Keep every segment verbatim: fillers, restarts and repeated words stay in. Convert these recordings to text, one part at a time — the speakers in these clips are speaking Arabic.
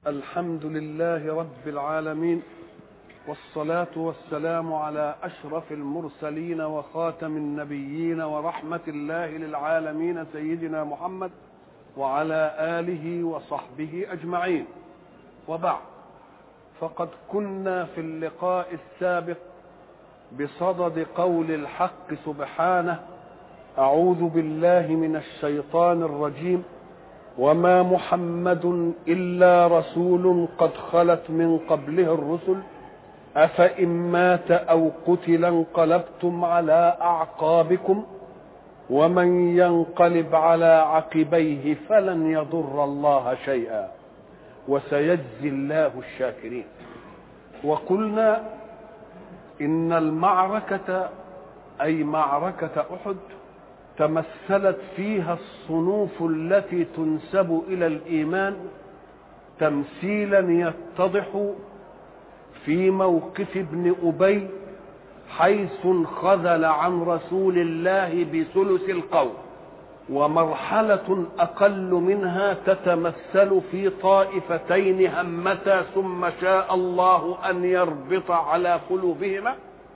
الحمد لله رب العالمين، والصلاة والسلام على أشرف المرسلين وخاتم النبيين ورحمة الله للعالمين سيدنا محمد وعلى آله وصحبه أجمعين. وبعد، فقد كنا في اللقاء السابق بصدد قول الحق سبحانه: أعوذ بالله من الشيطان الرجيم، وما محمد إلا رسول قد خلت من قبله الرسل أفإن مات أو قتل انقلبتم على أعقابكم ومن ينقلب على عقبيه فلن يضر الله شيئا وسيجزي الله الشاكرين. وقلنا إن المعركة أي معركة أحد تمثلت فيها الصنوف التي تنسب إلى الإيمان تمثيلا يتضح في موقف ابن أبي، حيث انخذل عن رسول الله بثلث القوم، ومرحلة أقل منها تتمثل في طائفتين همتا ثم شاء الله أن يربط على قلوبهما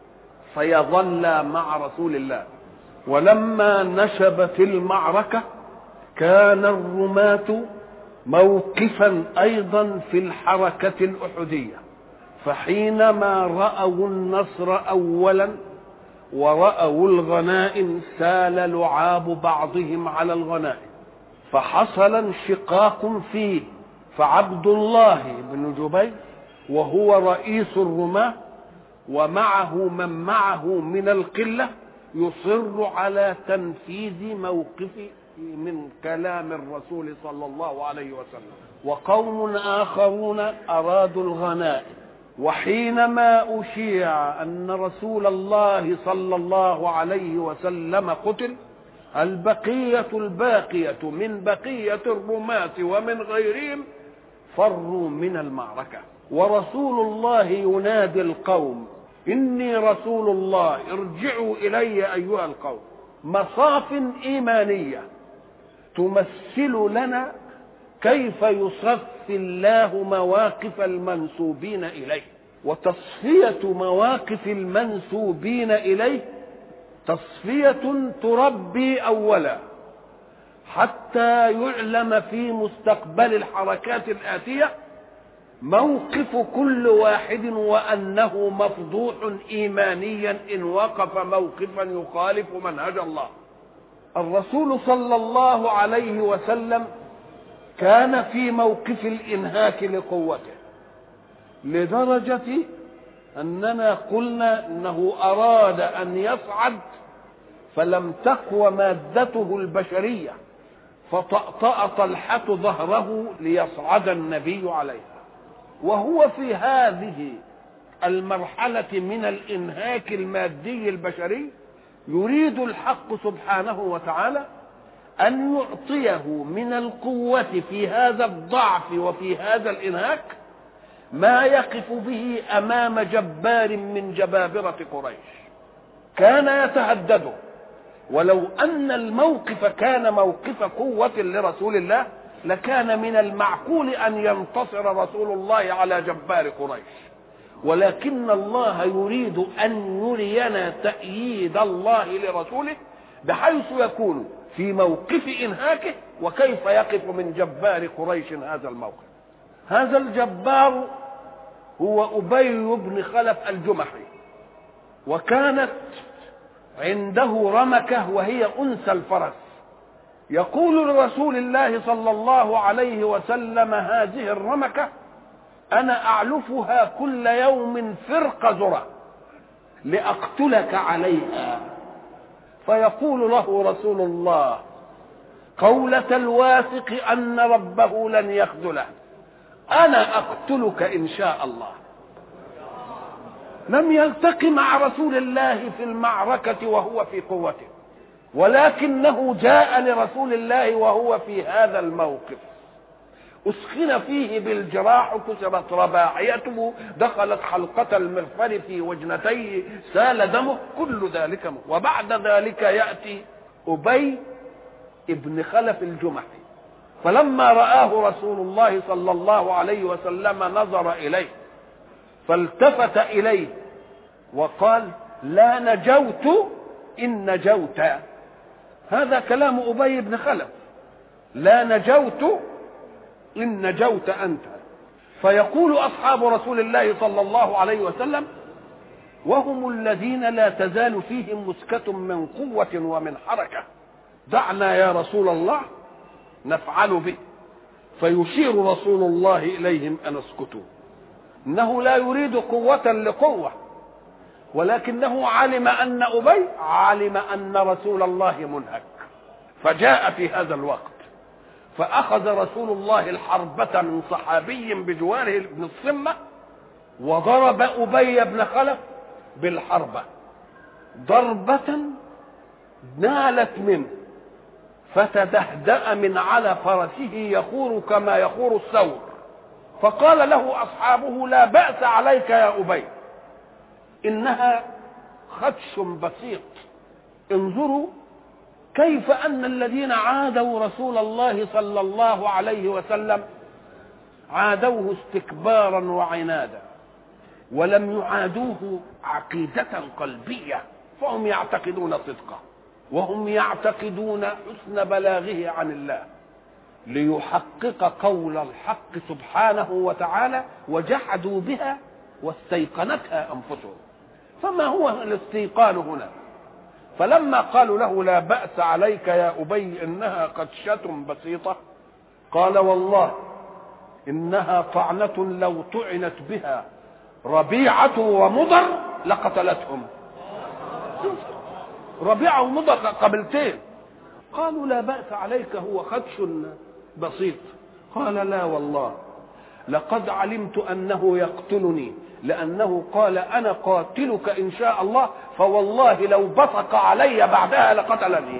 فيظلا مع رسول الله. ولما نشبت المعركة كان الرماة موقفا أيضا في الحركة الأحدية، فحينما رأوا النصر أولا ورأوا الغنائم سال لعاب بعضهم على الغنائم، فحصل انشقاق فيه، فعبد الله بن جبير وهو رئيس الرماة ومعه من معه من القلة يصر على تنفيذ موقف من كلام الرسول صلى الله عليه وسلم، وقوم آخرون أرادوا الغنائم. وحينما أشيع أن رسول الله صلى الله عليه وسلم قتل، البقية الباقية من بقية الرماة ومن غيرهم فروا من المعركة، ورسول الله ينادي القوم: إني رسول الله ارجعوا إلي أيها القوم. مصاف إيمانية تمثل لنا كيف يصفي الله مواقف المنسوبين إليه، وتصفية مواقف المنسوبين إليه تصفية تربي أولا حتى يعلم في مستقبل الحركات الآتية موقف كل واحد وأنه مفضوح إيمانيا إن وقف موقفا يخالف منهج الله. الرسول صلى الله عليه وسلم كان في موقف الإنهاك لقوته، لدرجة أننا قلنا أنه أراد أن يصعد فلم تقوى مادته البشرية، فطأطأ طلحة ظهره ليصعد النبي عليه. وهو في هذه المرحلة من الإنهاك المادي البشري يريد الحق سبحانه وتعالى أن يعطيه من القوة في هذا الضعف وفي هذا الإنهاك ما يقف به أمام جبار من جبابرة قريش كان يتهدده. ولو أن الموقف كان موقف قوة لرسول الله لكان من المعقول أن ينتصر رسول الله على جبار قريش، ولكن الله يريد أن يرينا تأييد الله لرسوله بحيث يكون في موقف إنهاكه وكيف يقف من جبار قريش هذا الموقف. هذا الجبار هو أبي بن خلف الجمحي، وكانت عنده رمكة وهي أنثى الفرس. يقول لرسول الله صلى الله عليه وسلم: هذه الرمكة أنا أعلفها كل يوم فرق ذرة لأقتلك عليها. فيقول له رسول الله قولة الواثق أن ربه لن يخذله: أنا أقتلك إن شاء الله. لم يلتقي مع رسول الله في المعركة وهو في قوته، ولكنه جاء لرسول الله وهو في هذا الموقف، أسخن فيه بالجراح، كسرت رباعيته، دخلت حلقة المغفر في وجنتيه، سال دمه، كل ذلك. وبعد ذلك يأتي أبي ابن خلف الجمحي فلما رآه رسول الله صلى الله عليه وسلم نظر إليه فالتفت إليه وقال: لا نجوت إن نجوت. هذا كلام أبي بن خلف، لا نجوت إن نجوت أنت. فيقول أصحاب رسول الله صلى الله عليه وسلم وهم الذين لا تزال فيهم مسكة من قوة ومن حركة: دعنا يا رسول الله نفعل به. فيشير رسول الله إليهم أن اسكتوا. إنه لا يريد قوة لقوة، ولكنه علم أن أبي علم أن رسول الله منهك، فجاء في هذا الوقت فأخذ رسول الله الحربة من صحابي بجواره بن الصمة وضرب أبي بن خلف بالحربة ضربة نالت منه فتدهدأ من على فرسه يخور كما يخور الثور. فقال له أصحابه: لا بأس عليك يا أبي، إنها خدش بسيط. انظروا كيف أن الذين عادوا رسول الله صلى الله عليه وسلم عادوه استكبارا وعنادا، ولم يعادوه عقيدة قلبية، فهم يعتقدون صدقه وهم يعتقدون حسن بلاغه عن الله ليحقق قول الحق سبحانه وتعالى: وجحدوا بها واستيقنتها أنفسهم. فما هو الاستيقان هنا؟ فلما قالوا له: لا بأس عليك يا أبي إنها خدشة بسيطة، قال: والله إنها طعنة لو طعنت بها ربيعة ومضر لقتلتهم. ربيعة ومضر قبلتين. قالوا: لا بأس عليك، هو خدش بسيط. قال: لا والله لقد علمت أنه يقتلني، لأنه قال: أنا قاتلك إن شاء الله، فوالله لو بصق علي بعدها لقتلني.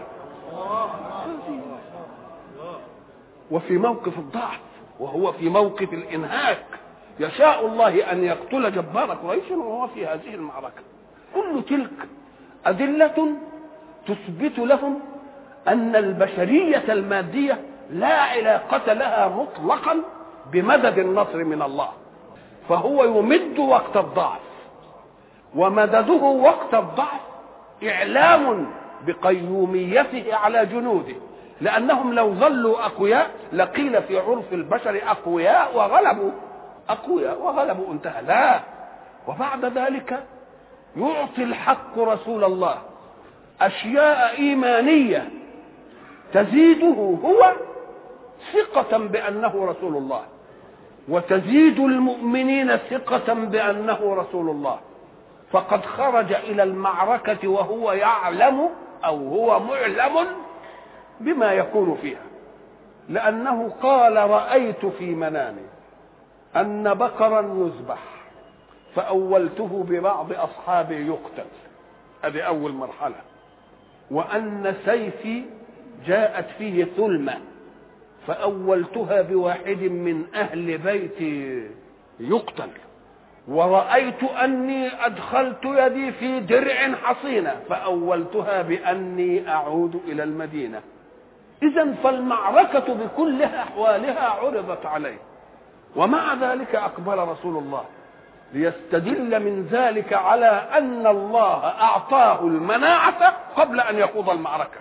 وفي موقف الضعف وهو في موقف الإنهاك يشاء الله أن يقتل جبار قريش وهو في هذه المعركة. كل تلك أدلة تثبت لهم أن البشرية المادية لا علاقة لها مطلقا بمدد النصر من الله، فهو يمد وقت الضعف، ومدده وقت الضعف إعلام بقيوميته على جنوده، لأنهم لو ظلوا أقوياء لقيل في عرف البشر أقوياء وغلبوا، أقوياء وغلبوا انتهى. لا، وبعد ذلك يعطي الحق رسول الله أشياء إيمانية تزيده هو ثقة بأنه رسول الله، وتزيد المؤمنين ثقة بأنه رسول الله. فقد خرج إلى المعركة وهو يعلم أو هو معلم بما يكون فيها، لأنه قال: رأيت في منامي أن بقرا يذبح فأولته ببعض أصحابي يقتل، هذه أول مرحلة، وأن سيفي جاءت فيه ثلمة فأولتها بواحد من أهل بيتي يقتل، ورأيت أني أدخلت يدي في درع حصينة فأولتها بأني أعود إلى المدينة. إذن فالمعركة بكل أحوالها عرضت عليه، ومع ذلك أقبل رسول الله ليستدل من ذلك على أن الله أعطاه المناعة قبل أن يخوض المعركة.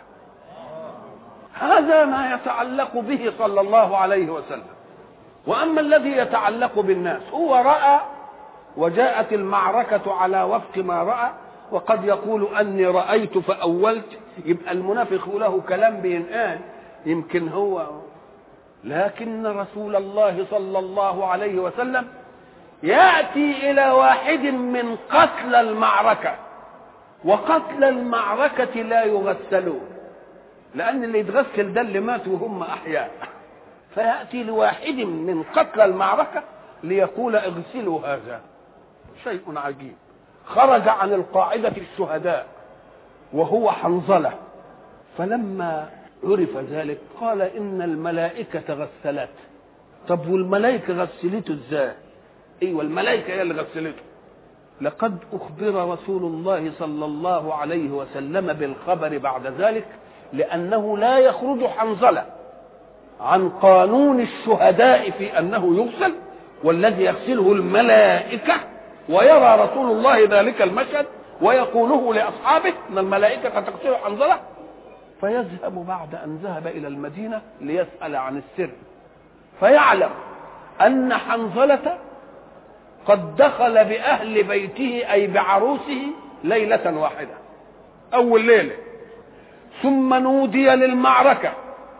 هذا ما يتعلق به صلى الله عليه وسلم. وأما الذي يتعلق بالناس، هو رأى وجاءت المعركة على وفق ما رأى، وقد يقول أني رأيت فأولت، يبقى المنافق له كلام بينقال يمكن هو، لكن رسول الله صلى الله عليه وسلم يأتي إلى واحد من قتل المعركة، وقتل المعركة لا يغسلون، لأن اللي يتغسل ده اللي مات وهم أحياء، فيأتي لواحد من قتل المعركة ليقول اغسلوا هذا. شيء عجيب. خرج عن القاعدة الشهداء وهو حنظلة، فلما عرف ذلك قال إن الملائكة غسلت. طب والملائكة غسلته ازاي؟ ايوه الملائكة هي اللي غسلته. لقد أخبر رسول الله صلى الله عليه وسلم بالخبر بعد ذلك، لأنه لا يخرج حنظلة عن قانون الشهداء في أنه يغسل، والذي يغسله الملائكة، ويرى رسول الله ذلك المشهد ويقوله لأصحابه أن الملائكة تغسل حنظلة، فيذهب بعد أن ذهب إلى المدينة ليسأل عن السر، فيعلم أن حنظلة قد دخل بأهل بيته أي بعروسه ليلة واحدة، أول ليلة، ثم نودي للمعركة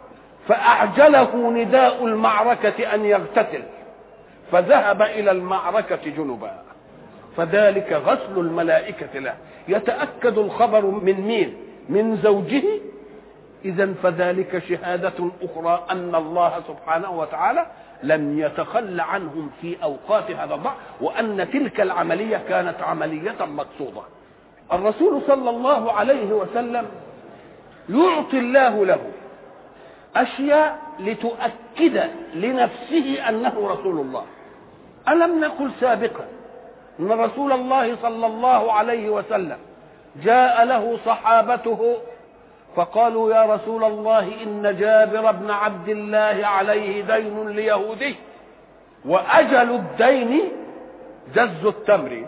فأعجله نداء المعركة أن يغتسل، فذهب إلى المعركة جنبا، فذلك غسل الملائكة له. يتأكد الخبر من مين؟ من زوجه. إذن فذلك شهادة أخرى أن الله سبحانه وتعالى لم يتخل عنهم في أوقات هذا الضعف، وأن تلك العملية كانت عملية مقصودة. الرسول صلى الله عليه وسلم يعطي الله له أشياء لتؤكد لنفسه أنه رسول الله. ألم نقل سابقا أن رسول الله صلى الله عليه وسلم جاء له صحابته فقالوا يا رسول الله إن جابر بن عبد الله عليه دين ليهودي، وأجل الدين جز التمر،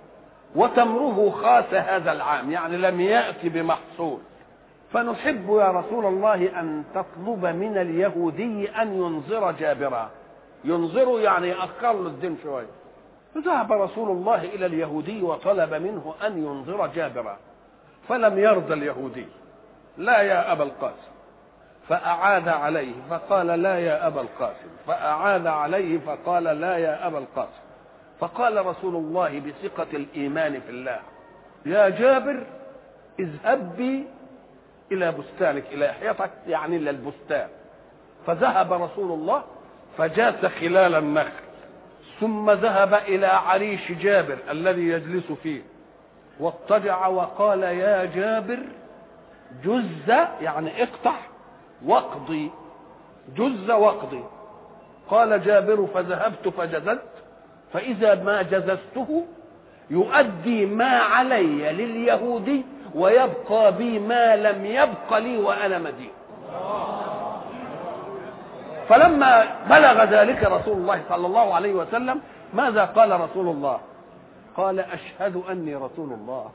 وتمره خاس هذا العام، يعني لم يأتي بمحصول، فنحب يا رسول الله أن تطلب من اليهودي أن ينظر جابرا. ينظر يعني يأخر له الدين شوية. فذهب رسول الله إلى اليهودي وطلب منه أن ينظر جابرا، فلم يرضى اليهودي، لا يا أبا القاسم، فأعاد عليه فقال لا يا أبا القاسم، فأعاد عليه فقال لا يا أبا القاسم. فقال رسول الله بثقة الإيمان في الله يا جابر اذهب بي إلى بستانك، إلى حيطك يعني إلى البستان. فذهب رسول الله فجاس خلال النخل، ثم ذهب إلى عريش جابر الذي يجلس فيه، واضطجع وقال يا جابر جز يعني اقطع واقضي، جز واقضي. قال جابر فذهبت فجززت، فإذا ما جززته يؤدي ما علي لليهودي ويبقى بي ما لم يبق لي وأنا مدين. فلما بلغ ذلك رسول الله صلى الله عليه وسلم ماذا قال رسول الله؟ قال أشهد أني رسول الله.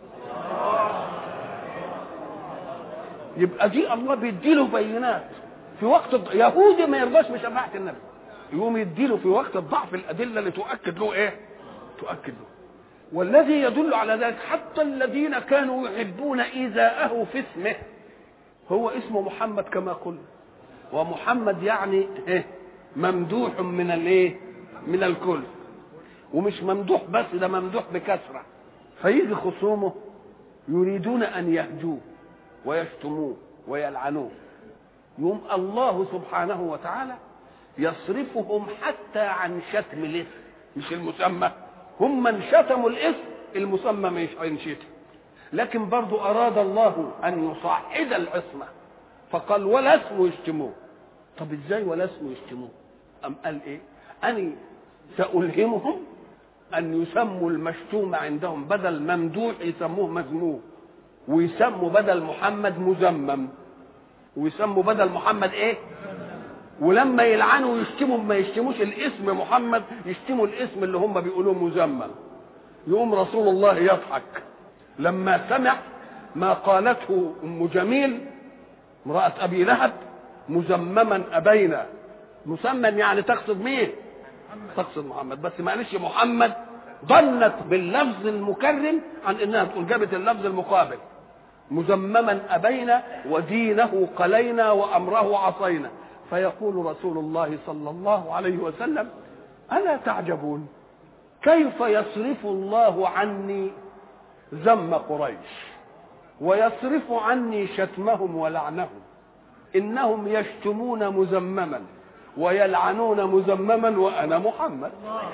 يبقى دي الله بيديله بينات في وقت الض... يهودي ما يرضاش بشفاعة النبي، يقوم يديله في وقت الضعف الأدلة اللي تؤكد له إيه؟ تؤكد له. والذي يدل على ذلك حتى الذين كانوا يحبون إيذاءه في اسمه، هو اسمه محمد كما قلنا، ومحمد يعني إيه؟ ممدوح من الايه؟ من الكل، ومش ممدوح بس، ده ممدوح بكثرة. فيجي خصومه يريدون أن يهجوه ويشتموه ويلعنوه، يوم الله سبحانه وتعالى يصرفهم حتى عن شتم الاسم مش المسمى. هم من شتموا الاسم، المسمى مش هينشتم، لكن برضو أراد الله أن يصعد العصمة فقال ولا اسمه يشتموه. طب ازاي ولا اسمه يشتموه؟ أم قال ايه؟ أني سألهمهم أن يسموا المشتوم عندهم بدل ممدوح يسموه مذموم، ويسموا بدل محمد مذمم، ويسموا بدل محمد ايه؟ ولما يلعنوا ويشتموا ما يشتموش الاسم محمد، يشتموا الاسم اللي هم بيقولوه مذمم. يقوم رسول الله يضحك لما سمع ما قالته ام جميل امرأة ابي لهب مذمما ابينا. مسمم يعني تقصد مين؟ تقصد محمد، بس ما قالش محمد، ظنت باللفظ المكرم عن انها تقول جابت اللفظ المقابل. مذمما ابينا ودينه قلينا وامره عصينا. فيقول رسول الله صلى الله عليه وسلم ألا تعجبون كيف يصرف الله عني ذم قريش ويصرف عني شتمهم ولعنهم، إنهم يشتمون مذمما ويلعنون مذمما وأنا محمد.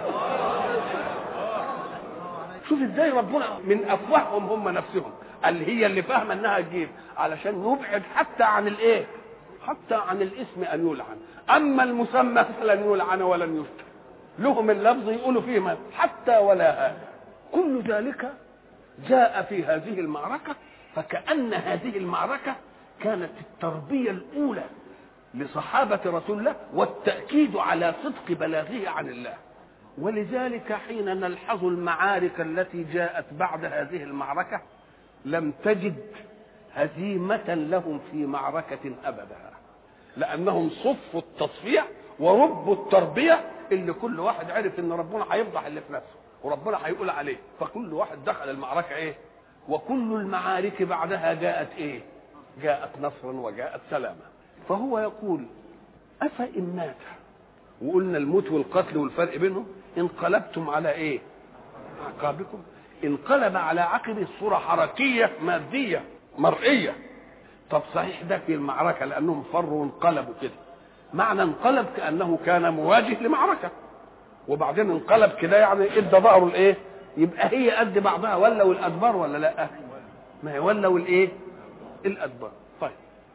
شوف ازاي ربنا من أفواههم هم نفسهم اللي هي اللي فاهمه انها تجيب علشان يبعد حتى عن الايه، حتى عن الاسم أن يلعن. أما المسمى فلن يلعن ولن يشتم، لهم اللفظ يقولوا فيه حتى ولا هذا. كل ذلك جاء في هذه المعركة، فكأن هذه المعركة كانت التربية الأولى لصحابة رسول الله والتأكيد على صدق بلاغه عن الله. ولذلك حين نلحظ المعارك التي جاءت بعد هذه المعركة لم تجد هزيمة لهم في معركة أبدا، لأنهم صفوا التصفية وربوا التربية اللي كل واحد عرف ان ربنا هيفضح اللي في نفسه وربنا هيقول عليه، فكل واحد دخل المعركة ايه. وكل المعارك بعدها جاءت ايه؟ جاءت نصرا وجاءت سلاما. فهو يقول أفإن مات، وقلنا الموت والقتل والفرق بينهم، انقلبتم على ايه؟ عقابكم. انقلب على عقبه صورة حركية مادية مرئية. طب صحيح ده في المعركة لأنهم فروا وانقلبوا كده، معنى انقلب كأنه كان مواجه لمعركة وبعدين انقلب كده، يعني ادى ظهره الايه؟ يبقى هي قد بعضها ولوا الأدبار ولا لا؟ ما هي ولوا الايه؟ الأدبار. طيب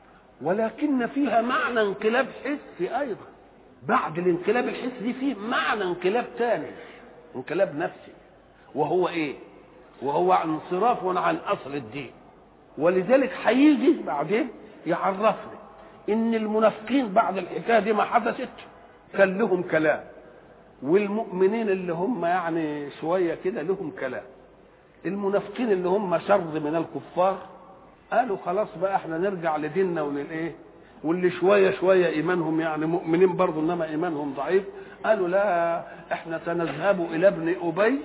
ولكن فيها معنى انقلاب حسي أيضا. بعد الانقلاب الحسي فيه معنى انقلاب ثاني، انقلاب نفسي، وهو ايه؟ وهو انصراف عن أصل الدين. ولذلك هيجي بعدين يعرفنا ان المنافقين بعد الحكايه دي ما حدثت كان لهم كلام، والمؤمنين اللي هم يعني شويه كده لهم كلام. المنافقين اللي هم شر من الكفار قالوا خلاص بقى احنا نرجع لديننا وللايه، واللي شويه شويه ايمانهم يعني مؤمنين برضه انما ايمانهم ضعيف قالوا لا احنا سنذهب الى ابن ابي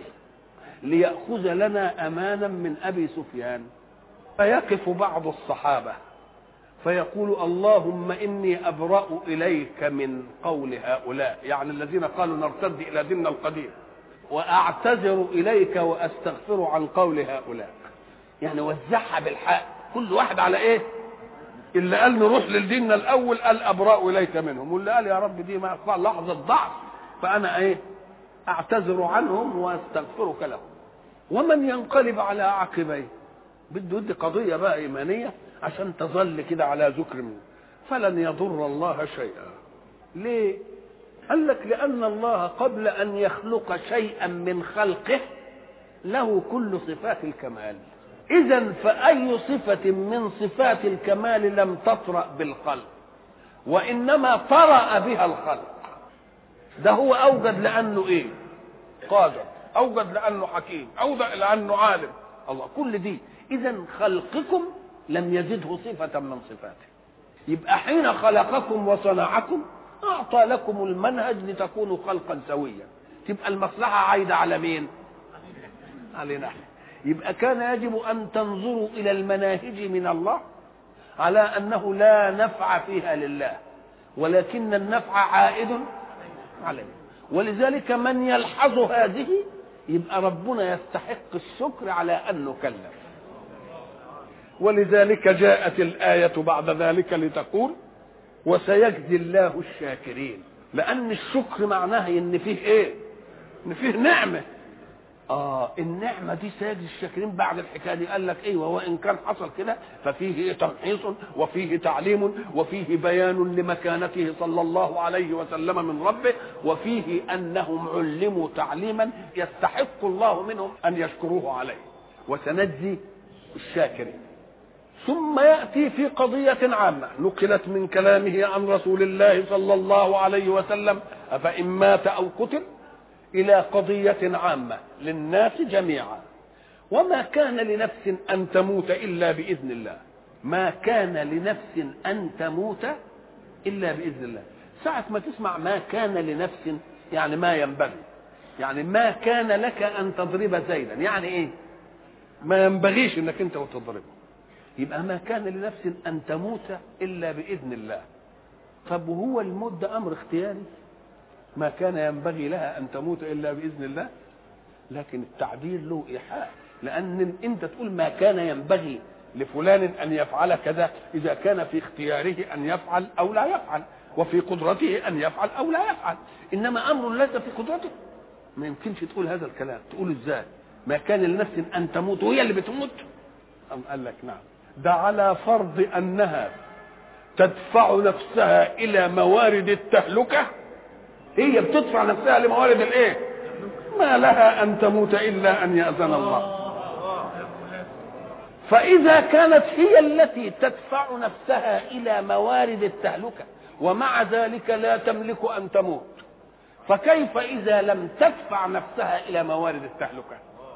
ليأخذ لنا امانا من ابي سفيان. فيقف بعض الصحابه فيقول اللهم إني أبرأ إليك من قول هؤلاء، يعني الذين قالوا نرتد إلى ديننا القديم، وأعتذر إليك وأستغفر عن قول هؤلاء. يعني وزعها بالحق، كل واحد على إيه؟ اللي قال نروح للدين الأول قال أبرأ إليك منهم، واللي قال يا رب دي ما لحظة ضعف فأنا إيه؟ أعتذر عنهم وأستغفرك لهم. ومن ينقلب على عقبيه بده يدي قضية بقى إيمانية عشان تظل كده على ذكر منه، فلن يضر الله شيئا. ليه؟ قال لك لأن الله قبل أن يخلق شيئا من خلقه له كل صفات الكمال. إذن فأي صفة من صفات الكمال لم تطرأ بالخلق، وإنما طرأ بها الخلق. ده هو أوجد لأنه إيه؟ قادر، أوجد لأنه حكيم، أوجد لأنه عالم. الله كل دي. إذن خلقكم لم يزده صفة من صفاته. يبقى حين خلقكم وصنعكم أعطى لكم المنهج لتكونوا خلقا سويا. تبقى المصلحة عايدة على مين؟ علينا احنا. يبقى كان يجب أن تنظروا إلى المناهج من الله على أنه لا نفع فيها لله، ولكن النفع عائد عليه. ولذلك من يلحظ هذه يبقى ربنا يستحق الشكر على أن نكلف. ولذلك جاءت الآية بعد ذلك لتقول وسيجزي الله الشاكرين، لأن الشكر معناه إن فيه إيه؟ إن فيه نعمة. آه النعمة دي سيجزي الشاكرين. بعد الحكاية دي قال لك إيه؟ وهو إن كان حصل كده ففيه تمحيص وفيه تعليم وفيه بيان لمكانته صلى الله عليه وسلم من ربه، وفيه أنهم علموا تعليما يستحق الله منهم أن يشكروه عليه. وسنجزي الشاكرين. ثم يأتي في قضية عامة نقلت من كلامه عن رسول الله صلى الله عليه وسلم أفإن مات أو قتل إلى قضية عامة للناس جميعا. وما كان لنفس أن تموت إلا بإذن الله. ما كان لنفس أن تموت إلا بإذن الله. ساعة ما تسمع ما كان لنفس يعني ما ينبغي، يعني ما كان لك أن تضرب زيدا، يعني إيه؟ ما ينبغيش أنك أنت وتضربه. يبقى ما كان لنفس أن تموت إلا بإذن الله. طب وهو الموت ده أمر اختياري؟ ما كان ينبغي لها أن تموت إلا بإذن الله، لكن التعبير له إيحاء، لأن أنت تقول ما كان ينبغي لفلان أن يفعل كذا إذا كان في اختياره أن يفعل أو لا يفعل، وفي قدرته أن يفعل أو لا يفعل. إنما أمر ليس في قدرته ما يمكنش تقول هذا الكلام. تقول إزاي ما كان لنفس أن تموت وهي اللي بتموت؟ أم قال لك نعم، ده على فرض أنها تدفع نفسها إلى موارد التهلكة. هي بتدفع نفسها لموارد الايه؟ ما لها أن تموت إلا أن يأذن الله. فإذا كانت هي التي تدفع نفسها إلى موارد التهلكة ومع ذلك لا تملك أن تموت، فكيف إذا لم تدفع نفسها إلى موارد التهلكة؟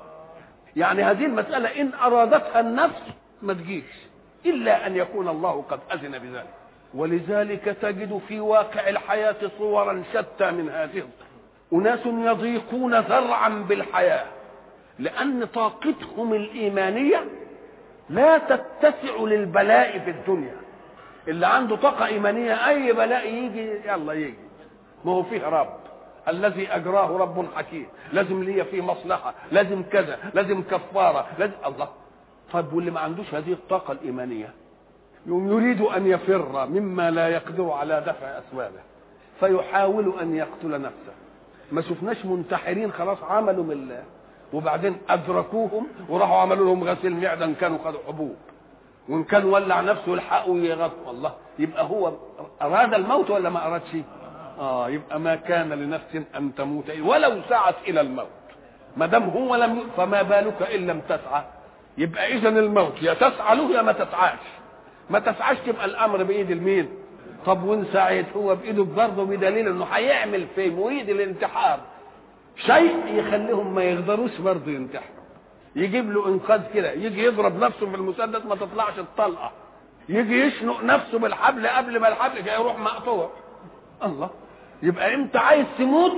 يعني هذه المسألة إن أرادتها النفس ما تجيش إلا أن يكون الله قد أذن بذلك. ولذلك تجد في واقع الحياة صورا شتى من هذه. أناس يضيقون ذرعا بالحياة لأن طاقتهم الإيمانية لا تتسع للبلاء في الدنيا. اللي عنده طاقة إيمانية أي بلاء يجي يلا يجي، ما هو فيه رب الذي أجراه رب حكيم، لازم لي فيه مصلحة، لازم كذا، لازم كفارة، لازم الله. طيب واللي ما عندوش هذه الطاقة الإيمانية يوم يريد أن يفر مما لا يقدر على دفع أسبابه فيحاول أن يقتل نفسه. ما شفناش منتحرين خلاص عملوا من الله وبعدين أدركوهم وراحوا عملوا لهم غسيل معدة إن كانوا خدوا حبوب، وإن كان ولع نفسه يلحقوا يغطوا. الله، يبقى هو أراد الموت ولا ما أراد شيء؟ آه يبقى ما كان لنفس أن تموت ولو سعت إلى الموت. ما دام هو لم ي... فما بالك إن لم تسعى؟ يبقى إذن الموت يا تسعى له يا ما تسعاش. ما تسعاش تبقى الأمر بإيد المين؟ طب وإن سعيت هو بإيده برضه، بدليل إنه هيعمل في مريد الانتحار شيء يخليهم ما يقدروش برضه ينتحروا. يجيب له انقاذ كده، يجي يضرب نفسه في المسدس ما تطلعش الطلقه، يجي يشنق نفسه بالحبل قبل ما الحبل يروح مقطوع. الله، يبقى انت عايز تموت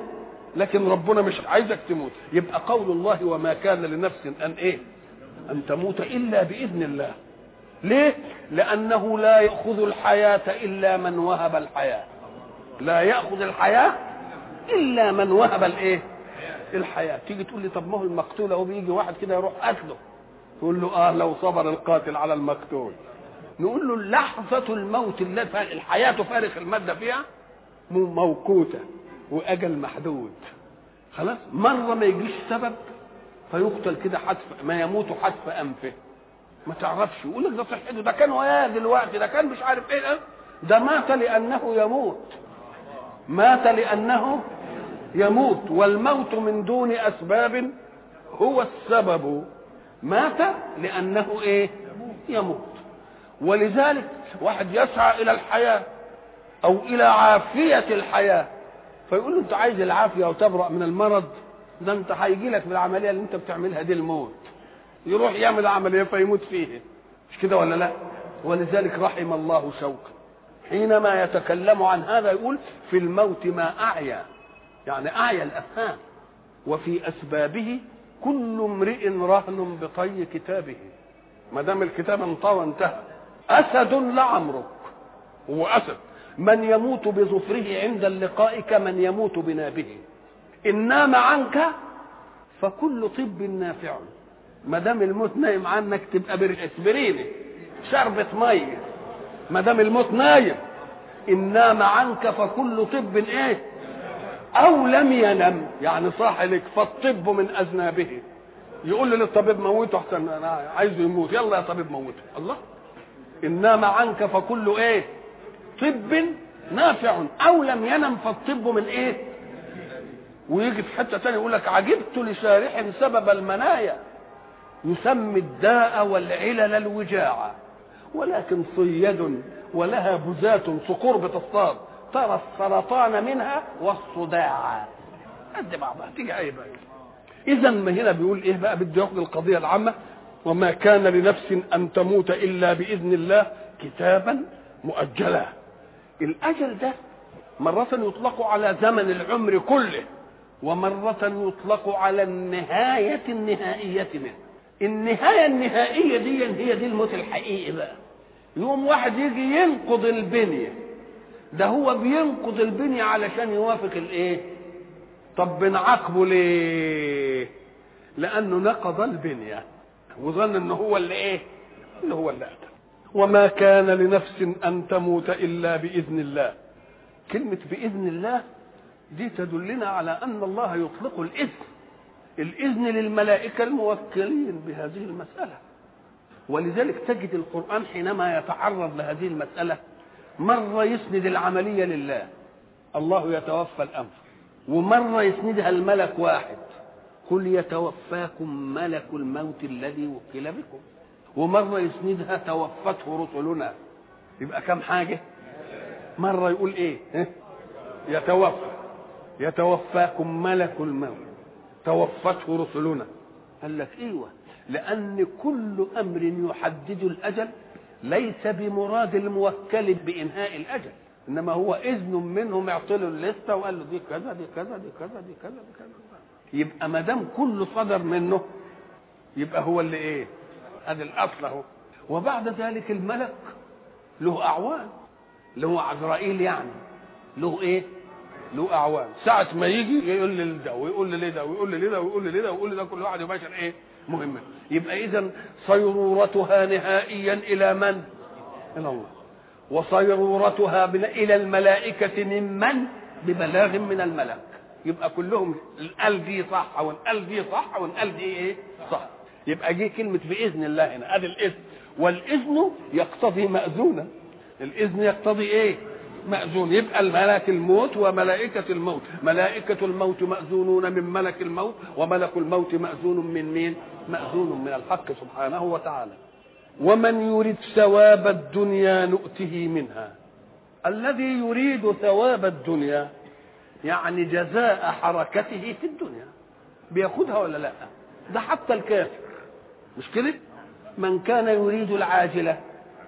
لكن ربنا مش عايزك تموت. يبقى قول الله وما كان لنفس ان ايه ان تموت الا باذن الله. ليه؟ لانه لا ياخذ الحياه الا من وهب الحياه. لا ياخذ الحياه الا من وهب الايه الحياه. تيجي تقول لي طب ما هو المقتول اهو بيجي واحد كده يروح قتله، تقول له اه لو صبر القاتل على المقتول. نقول له لحظه الموت التي الحياه فارق الماده فيها موقوته واجل محدود. خلاص، مره ما يجيش سبب فيقتل كده حتف، ما يموت حتف انفه، ما تعرفش. يقول لك ده صحته، ده كان وياه دلوقتي، ده كان مش عارف ايه، ده ده مات لانه يموت، مات لانه يموت، والموت من دون اسباب هو السبب. مات لانه ايه يموت. ولذلك واحد يسعى الى الحياه او الى عافيه الحياه فيقول له انت عايز العافيه وتبرأ من المرض، ده انت هيجي لك بالعمليه اللي انت بتعملها دي الموت. يروح يعمل عمليه فيموت فيه، مش كده ولا لا؟ ولذلك رحم الله شوقي حينما يتكلم عن هذا يقول في الموت ما اعيا، يعني اعيا الافهام، وفي اسبابه كل امرئ رهن بطي كتابه. ما دام الكتاب انطوى انتهى. اسد لعمرك، هو اسد من يموت بظفره عند اللقاء كمن يموت بنابه. ان نام عنك فكل طب نافع. ما دام الموت نايم عنك تبقى بريني شربة ميه. ما دام الموت نايم، ان نام عنك فكل طب ايه او لم ينم، يعني صاح لك فالطب من اذنابه. يقول للطبيب موته احسن، انا عايزه يموت، يلا يا طبيب موته. الله، ان نام عنك فكل ايه طب نافع او لم ينم فالطب من ايه. ويجي في حته ثانيه يقول لك عجبت لشارح سبب المنايا يسمي الداء والعلل الوجاعة، ولكن صيد ولها بزات صقور بتصطاد ترى السرطان منها والصداع قد بعضها تيجي اي بقى. اذا ما هنا بيقول ايه بقى؟ بده ياخد القضيه العامه، وما كان لنفس ان تموت الا باذن الله كتابا مؤجلا. الاجل ده مره يطلق على زمن العمر كله، ومره يطلق على النهايه النهائيه منه. النهايه النهائيه دي هي دي الموت الحقيقي بقى. يوم واحد يجي ينقض البنيه، ده هو بينقض البنيه علشان يوافق الايه؟ طب بنعاقبه ليه؟ لانه نقض البنيه وظن ان هو اللي ايه؟ اللي هو اللي قتل. وما كان لنفس ان تموت الا باذن الله. كلمه باذن الله دي تدلنا على ان الله يطلق الاذن، الاذن للملائكه الموكلين بهذه المساله. ولذلك تجد القران حينما يتعرض لهذه المساله مره يسند العمليه لله، الله يتوفى الانفس، ومره يسندها الملك واحد، قل يتوفاكم ملك الموت الذي وكل بكم، ومره يسندها توفته رسلنا. يبقى كم حاجه؟ مرة يقول ايه؟ يتوفى يتوفاكم ملك الموت توفته رسلنا. قال لك ايوه، لان كل امر يحدد الاجل ليس بمراد الموكل بانهاء الاجل، انما هو اذن منهم يعطله الليسته وقال له دي كذا دي كذا دي كذا دي كذا دي كذا. يبقى ما دام كله صدر منه يبقى هو اللي ايه؟ ادي الاصل اهو. وبعد ذلك الملك له اعوان، له عزرائيل يعني له ايه؟ له اعوان. ساعه ما يجي يقول لي ده ويقول لي ده ويقول لي ده ويقول لي ده ويقول لي ده، كل واحد يباشر ايه؟ مهمه. يبقى اذا صيرورتها نهائيا الى من؟ الى الله. وصيرورتها الى الملائكه ممن؟ ببلاغ من الملك. يبقى كلهم القال دي صح والقال دي صح والقال دي ايه؟ صح. يبقى جه كلمه باذن الله هنا، ادي الاذن. والاذن يقتضي ماذونا. الاذن يقتضي ايه؟ مأذون. يبقى الملك الموت وملائكة الموت، ملائكة الموت مأذونون من ملك الموت، وملك الموت مأذون من مين؟ مأذون من الحق سبحانه وتعالى. ومن يريد ثواب الدنيا نؤته منها. الذي يريد ثواب الدنيا يعني جزاء حركته في الدنيا بياخدها ولا لا؟ ده حتى الكافر مش كده؟ من كان يريد العاجلة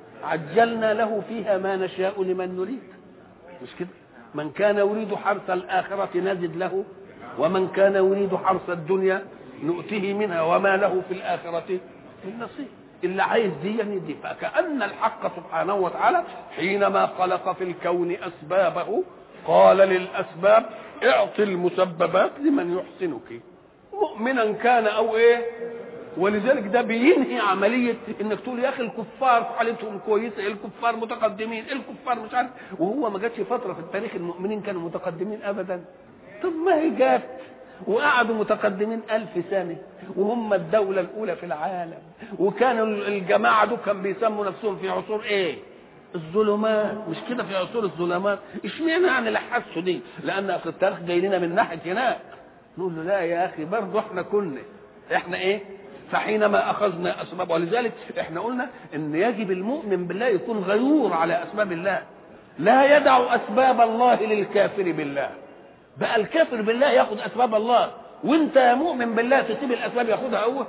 عجلنا له فيها ما نشاء لمن نريد، مش كده؟ من كان يريد حرث الآخرة نزد له، ومن كان يريد حرث الدنيا نؤته منها وما له في الآخرة من نصيب. اللي عايز دي يدي. فكأن الحق سبحانه وتعالى حينما خلق في الكون أسبابه قال للأسباب اعطي المسببات لمن يحسنك، مؤمنا كان أو إيه. ولذلك ده بينهي عمليه انك تقول يا اخي الكفار حالتهم كويسه، الكفار متقدمين، الكفار مش عارف، وهو ما جاتش فتره في التاريخ المؤمنين كانوا متقدمين ابدا. طب ما هي جات وقعدوا متقدمين ألف سنه وهم الدوله الاولى في العالم، وكانوا الجماعه دول كانوا بيسموا نفسهم في عصور ايه؟ الظلمات، مش كده؟ في عصور الظلمات. اشمعنى يعني لحسوا دي؟ لان اخر التاريخ جاي لنا من ناحيه هناك. نقول له لا يا اخي برضه احنا كنا احنا ايه؟ فحينما اخذنا اسباب. ولذلك احنا قلنا ان يجب المؤمن بالله يكون غيور على اسباب الله، لا يدع اسباب الله للكافر بالله. بقى الكافر بالله ياخذ اسباب الله، وانت يا مؤمن بالله تسيب الاسباب ياخذها هو؟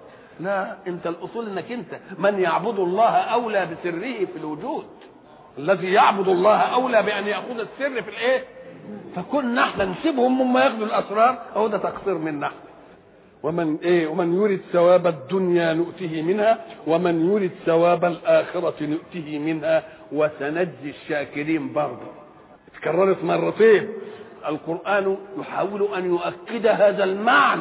لا، انت الاصول انك انت من يعبد الله اولى بسره في الوجود. الذي يعبد الله اولى بان ياخذ السر في الايه؟ فكنا احنا نسيبهم هم ياخذوا الاسرار، هو ده تقصير منا. ومن ايه؟ ومن يريد ثواب الدنيا نؤته منها ومن يريد ثواب الآخرة نؤته منها وسنجزي الشاكرين. برضه اتكررت مرتين. القرآن يحاول أن يؤكد هذا المعنى،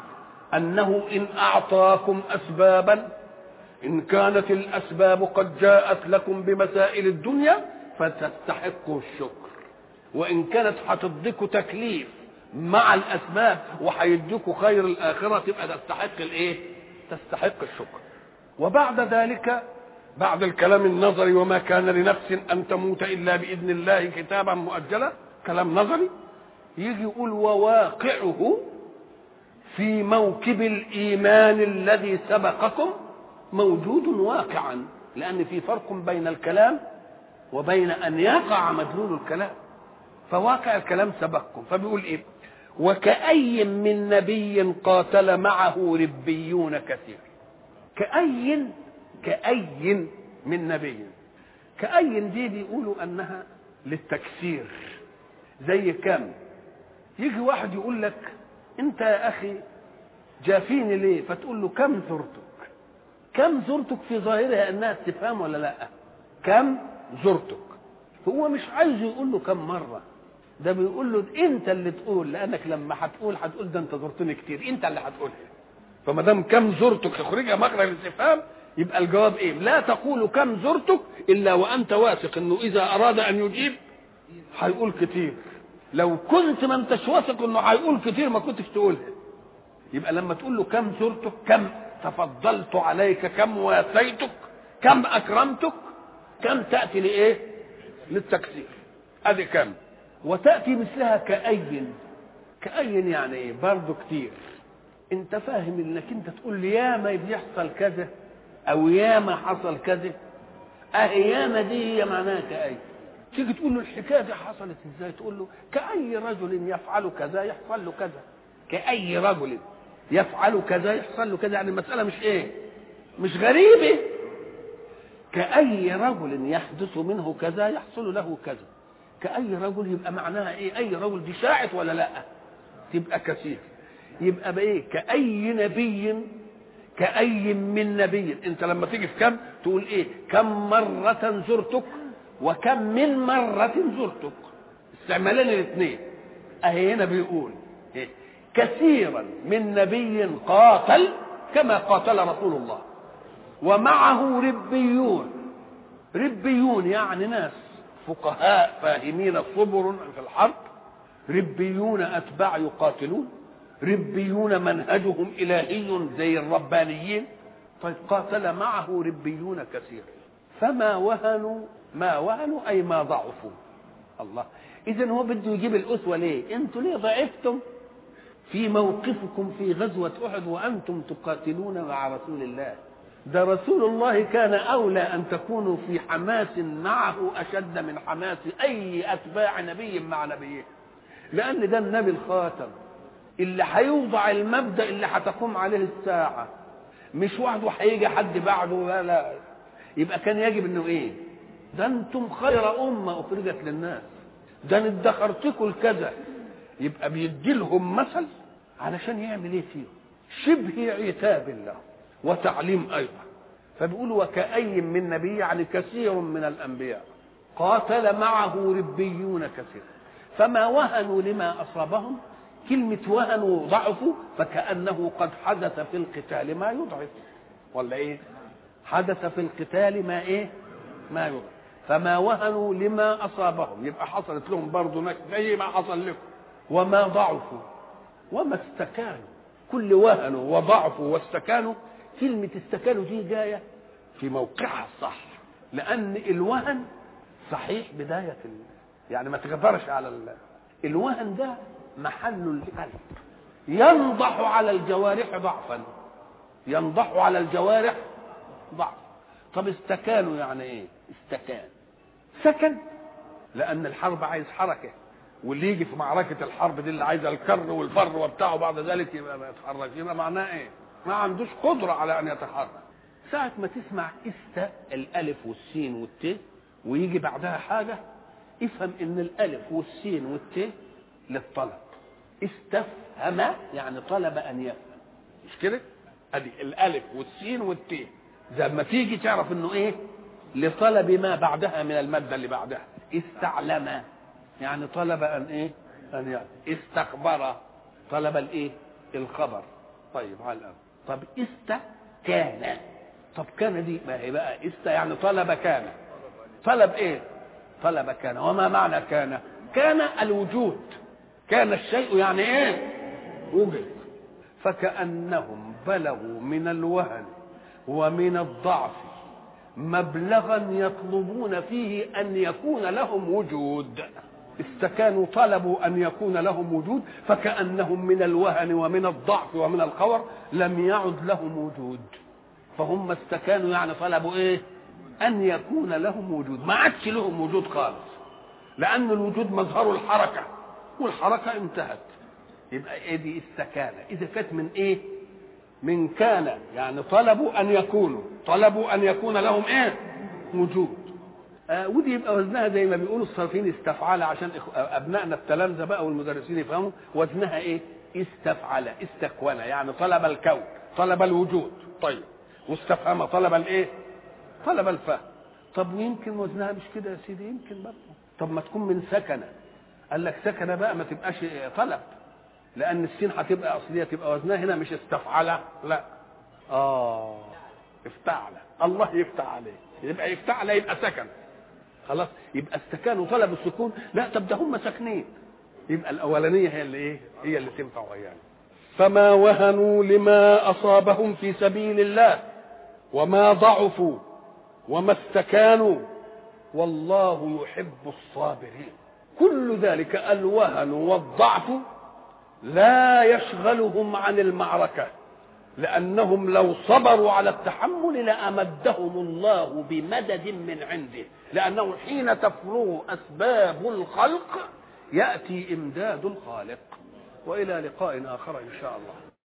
أنه إن أعطاكم أسبابا، إن كانت الأسباب قد جاءت لكم بمسائل الدنيا فتستحقوا الشكر، وإن كانت هتديكوا تكليف مع الاسباب وهيديكوا خير الاخره تبقى تستحق الايه؟ تستحق الشكر. وبعد ذلك بعد الكلام النظري وما كان لنفس ان تموت الا باذن الله كتابا مؤجلا، كلام نظري، يجي يقول وواقعه في موكب الايمان الذي سبقكم موجود واقعا، لان في فرق بين الكلام وبين ان يقع مدلول الكلام. فواقع الكلام سبقكم. فبيقول ايه؟ وكأي من نبي قاتل معه ربيون كثير. كأي كأي من نبي. كأي دي بيقولوا انها للتكسير، زي كم. يجي واحد يقول لك انت يا اخي جافيني ليه؟ فتقول له كم زرتك. كم زرتك في ظاهرها انها استفهام ولا لا؟ كم زرتك. هو مش عايز يقول له كم مره، ده بيقول له انت اللي تقول، لانك لما هتقول هتقول ده انت زرتني كتير، انت اللي هتقولها. فما دام كم زرتك تخرجها مخرج الاستفهام، يبقى الجواب ايه؟ لا تقول كم زرتك الا وانت واثق انه اذا اراد ان يجيب هيقول كتير. لو كنت ما انتش واثق انه هيقول كتير ما كنتش تقولها. يبقى لما تقول له كم زرتك، كم تفضلت عليك، كم واسيتك، كم اكرمتك، كم تاتي لايه؟ للتكسير. ادي كم. وتأتي مثلها كأي. كأي يعني ايه؟ برضه كتير. انت فاهم انك انت تقول لي ياما بيحصل كذا او ياما حصل كذا، اهي ياما دي هي معناها كأي. تيجي تقول له الحكايه دي حصلت ازاي؟ تقول له كأي رجل يفعل كذا يحصل له كذا. كأي رجل يفعل كذا يحصل له كذا، يعني المسألة مش ايه؟ مش غريبة. كأي رجل يحدث منه كذا يحصل له كذا. كأي رجل يبقى معناها ايه؟ أي رجل دي شاعت ولا لا؟ تبقى كثير. يبقى بايه؟ كأي نبي، كأي من نبي. انت لما تيجي في كم تقول ايه؟ كم مرة زرتك وكم من مرة زرتك. استعمالين الاثنين. اهي هنا بيقول إيه؟ كثيرا من نبي قاتل كما قاتل رسول الله، ومعه ربيون. ربيون يعني ناس فقهاء فاهمين صبر في الحرب، ربيون أتباع يقاتلون، ربيون منهجهم إلهي زي الربانيين. طيب قاتل معه ربيون كثير فما وهنوا. ما وهنوا أي ما ضعفوا. الله، إذن هو بده يجيب الأسوة ليه؟ أنتوا ليه ضعفتم في موقفكم في غزوة أحد وأنتم تقاتلون مع رسول الله؟ ده رسول الله كان أولى أن تكونوا في حماس معه أشد من حماس أي أتباع نبي مع نبيه، لأن ده النبي الخاتم اللي هيوضع المبدأ اللي هتقوم عليه الساعة، مش وحده هيجي حد بعده. لا لا، يبقى كان يجب انه ايه؟ ده انتم خير أمة أخرجت للناس، ده ندخرتكم الكذا. يبقى بيدي لهم مثل علشان يعمل ايه فيهم؟ شبه عتاب الله وتعليم ايضا. فبيقولوا وكأي من نبي، يعني كثير من الانبياء قاتل معه ربيون كثير فما وهنوا لما اصابهم. كلمة وهنوا ضعفوا، فكأنه قد حدث في القتال ما يضعف، ولا ايه؟ حدث في القتال ما ايه؟ ما يضعف. فما وهنوا لما اصابهم، يبقى حصلت لهم برضه زي ما حصل لكم. وما ضعفوا وما استكانوا. كل وهنوا وضعفوا واستكانوا، كلمة استكانوا دي جاية في موقعها الصح، لأن الوهن صحيح بداية ال... يعني ما تقدرش على ال... الوهن ده محل القلب، ينضح على الجوارح ضعفا، ينضح على الجوارح ضعف. طب استكانوا يعني ايه؟ استكان سكن، لأن الحرب عايز حركة، واللي يجي في معركة الحرب دي اللي عايزه الكر والفر وبتاعه بعد ذلك يبقى ما يتحرك، يبقى معناه ايه؟ ما عندوش قدرة على أن يتحرك. ساعة ما تسمع است الألف والسين والت ويجي بعدها حاجة، افهم إن الألف والسين والت للطلب. استفهم يعني طلب أن يفهم، مش كده؟ أدي الألف والسين والت، زي ما تيجي تعرف إنه إيه؟ لطلب ما بعدها من المادة اللي بعدها. استعلم يعني طلب أن إيه؟ أن يعني استخبر طلب الإيه؟ الخبر. طيب على الأول. طب است كان. طب كان دي ما هي بقى است يعني طلب كان. طلب ايه؟ طلب كان. وما معنى كان؟ كان الوجود. كان الشيء يعني ايه؟ وجد. فكأنهم بلغوا من الوهن ومن الضعف مبلغا يطلبون فيه أن يكون لهم وجود. استكانوا طلبوا أن يكون لهم وجود، فكأنهم من الوهن ومن الضعف ومن الخور لم يعد لهم وجود. فهم استكانوا يعني طلبوا ايه؟ أن يكون لهم وجود. ما عادش لهم وجود خالص، لأن الوجود مظهر الحركة، والحركة انتهت. يبقى ايه دي؟ استكانة. إذا كانت من ايه؟ من كان، يعني طلبوا أن يكونوا، طلبوا أن يكون لهم ايه؟ وجود. آه ودي يبقى وزنها زي ما بيقولوا الصارفين استفعل، عشان ابنائنا التلامذه بقى والمدرسين يفهموا. وزنها ايه؟ استفعل، استكون يعني طلب الكون، طلب الوجود. طيب واستفهم طلب الايه؟ طلب الفهم. طب ويمكن وزنها مش كده يا سيدي؟ يمكن برضه. طب ما تكون من سكنه، قال لك سكنه بقى ما تبقاش طلب، لان السين هتبقى اصليه، تبقى وزنها هنا مش استفعل، لا اه افتعل. الله يفتح عليه، يبقى يفتعل يبقى سكن خلاص. يبقى استكانوا طلب السكون. لا طب ده هم ساكنين، يبقى الاولانيه هي اللي ايه؟ هي اللي تنفع يعني. فما وهنوا لما اصابهم في سبيل الله وما ضعفوا وما استكانوا والله يحب الصابرين. كل ذلك الوهن والضعف لا يشغلهم عن المعركه، لأنهم لو صبروا على التحمل لأمدهم الله بمدد من عنده، لأنه حين تفرغ أسباب الخلق يأتي إمداد الخالق. وإلى لقاء آخر إن شاء الله.